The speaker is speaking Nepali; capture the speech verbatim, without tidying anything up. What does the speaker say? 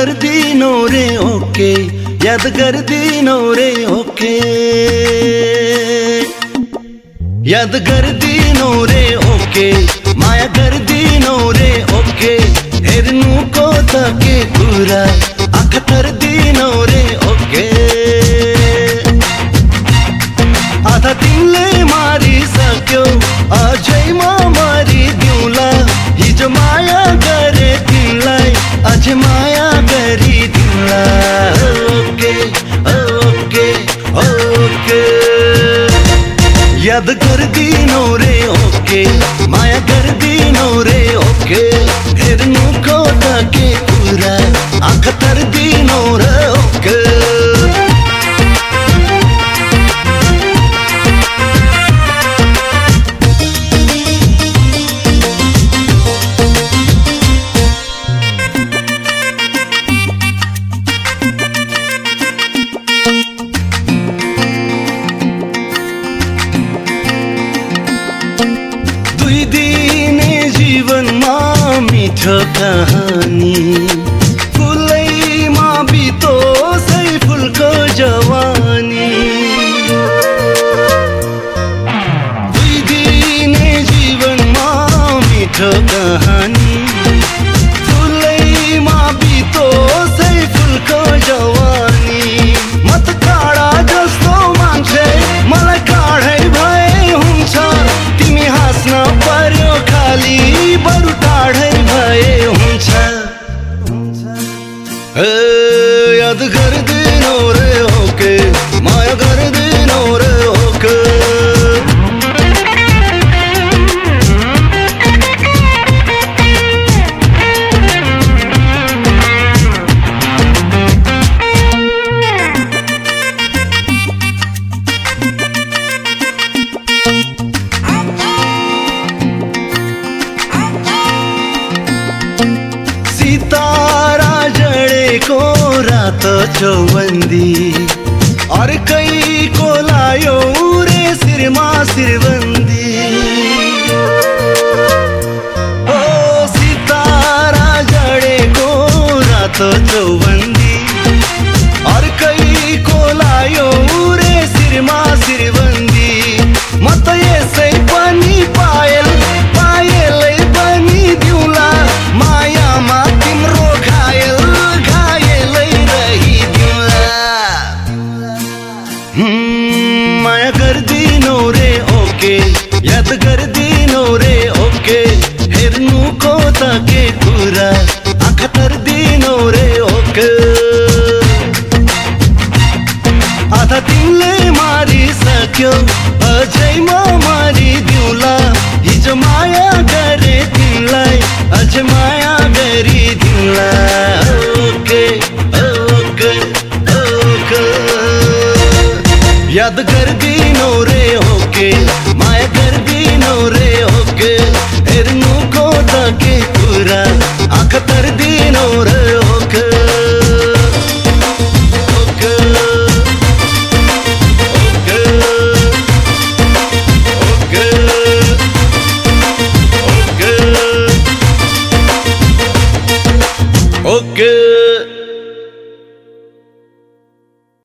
कर दिनो रे ओके, याद कर दिनो रे ओके, याद कर दिनो रे ओके, माया कर दिनो रे ओके, हेर्नु को तके कुरा आँखा तर दिनो रे ओके। आधा तिमीले मारिसक्यौ अझैमा मारिदिउँला, हिजो माया गरे तिमीलाई अझै माया गरिदिउँला। ओके ओके ओके, याद गरिदिनु रे ओके, माया गरिदिनु रे ओके, हेर्नु को तके कुरा आँखा तर्दिनु रे ओके। दुई दिने जीवनमा मिठो कहानी, फुलैमा बितोसै फुलको जवानी। दुई दिने जीवनमा मिठो कहानी, फुलैमा बितोसै फुलको जवानी। म त काँडा जस्तो मान्छे, मलाई काँडै भए हुन्छ, तिमी हाँस्न पर्यो खाली बरु टाढै भए हुन्छ। ए याद गरिदिनु रे ओके, माया गरिदिनु रे ओके। सितारा जडेको रात चौबन्दी, अर्कैको लायो रे शिरमा शिरबन्दी। ओ सितारा जडेको रात चौबन्दी, अर्कैको लायो रे शिरमा शिरबन्दी। म त यसै पनि पायल पायलै पनि दिउँला, मायामा तिम्रो घायल घायलै रहिदिउँला। माया गरिदिनु रे ओके, याद गरिदिनु रे ओके, हेर्नु को तके कुरा आँखा तर्दिनु रे ओके। आधा तिमीले मारिसक्यौ अझैमा मारिदिउँला, हिजो माया गरे तिमीलाई अझै माया गरिदिउँला। ओके ओके ओके, याद गरिदिनु रे ओके, माया गरिदिनु रे ओके, हेर्नु को तके कुरा आँखा तर्दिनु रे ओके। Okay okay okay.